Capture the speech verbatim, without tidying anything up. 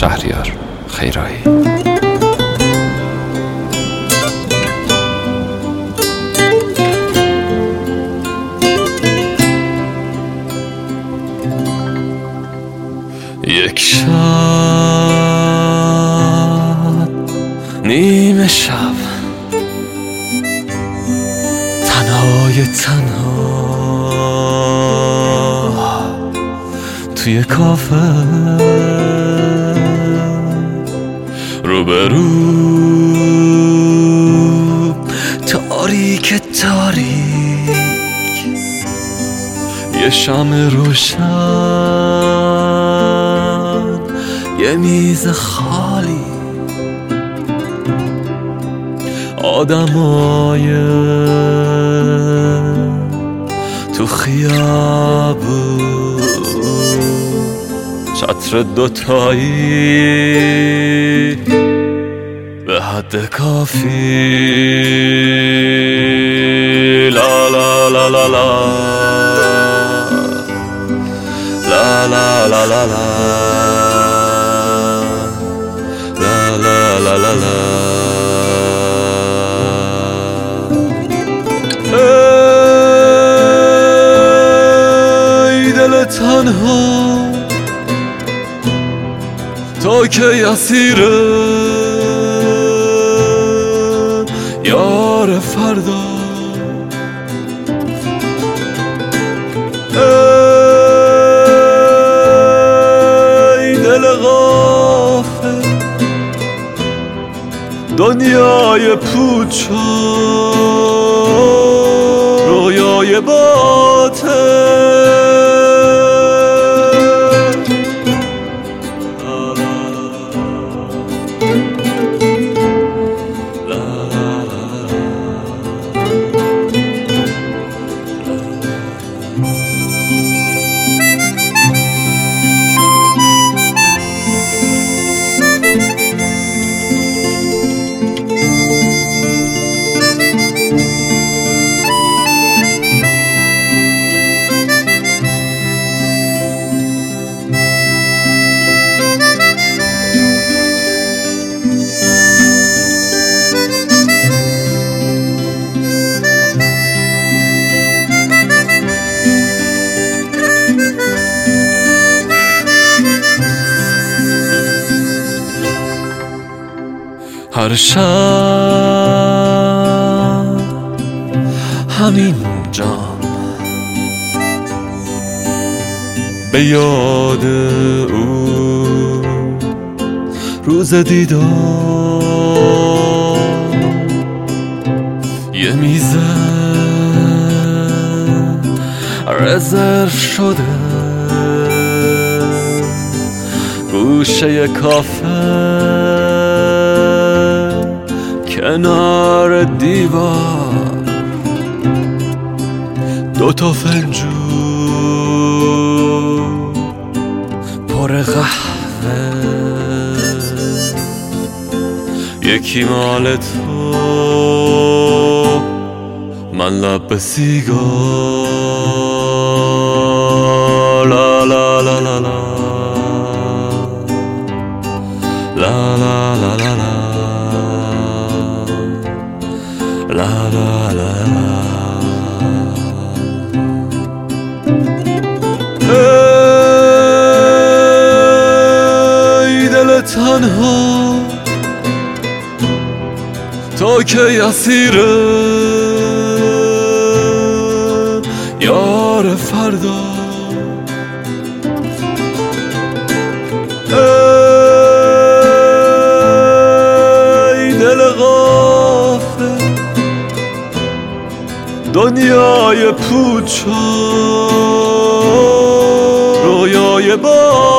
شهریار خیرایی. یک شب نیمه شب تنهای تنها توی کافه روبرو تاریک تاریک یه شمع روشن یه میز خالی آدمای تو خیابون چتر دوتایی به حد کافی لا لا لا لا لا لا لا لا لا لا لا لا لا لا. ای دل تنها تو که اسیره یار فردا ای دل غافل دنیای پوچ و رویای باطل هر شب همین جام به یاد او روز دیدار یه میز رزرو شده گوشه کافه کنار دیوار دو تا فنجون پر قهوه یکی مال تو من لب به سیگار لا لا لا لا لا لا لا لا لا لا لا لا ای دل تنها تو که اسیره یار فردا ای دل غافل دنیای پوچ و رویای با